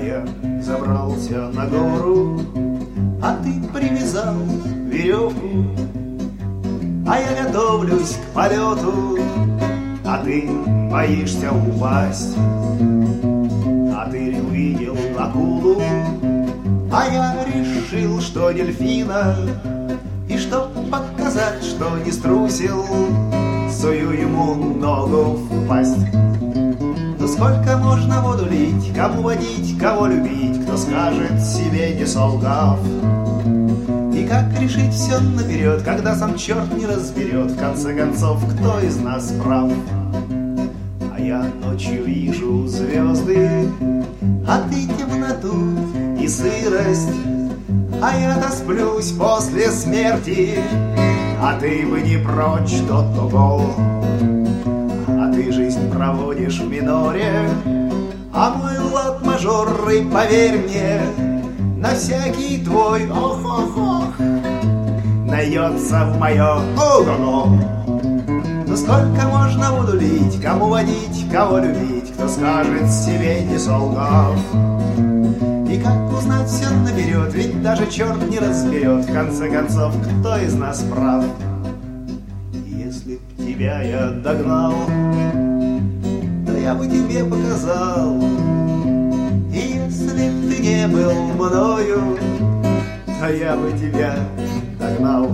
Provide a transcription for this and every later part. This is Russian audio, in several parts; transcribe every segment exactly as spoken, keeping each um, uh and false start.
я забрался на гору, а ты привязал веревку, а я готовлюсь к полету, а ты боишься упасть. А ты увидел акулу, а я решил, что дельфина. И чтоб показать, что не струсил, сую ему ногу в пасть. Ну сколько можно воду лить, кому водить, кого любить, кто скажет себе, не солгав? И как решить все наперед, когда сам черт не разберет, в конце концов, кто из нас прав? А я ночью вижу звезды, а ты темноту и сырость, а я-то сплюсь после смерти, а ты бы не прочь тот того. А ты жизнь проводишь в миноре, а мой лад мажорный, поверь мне, на всякий твой ох-ох-ох нается в мое ого-го. Ну сколько можно воду лить, кому водить, кого любить, кто скажет себе, не солгав? И как узнать все наперед, ведь даже черт не разберет, в конце концов, кто из нас прав? Если б тебя я догнал, то я бы тебе показал. И если б ты не был мною, то я бы тебя догнал.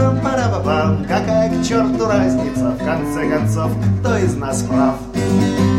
А-пара-пара-па-пам, какая к черту разница, в конце концов, кто из нас прав?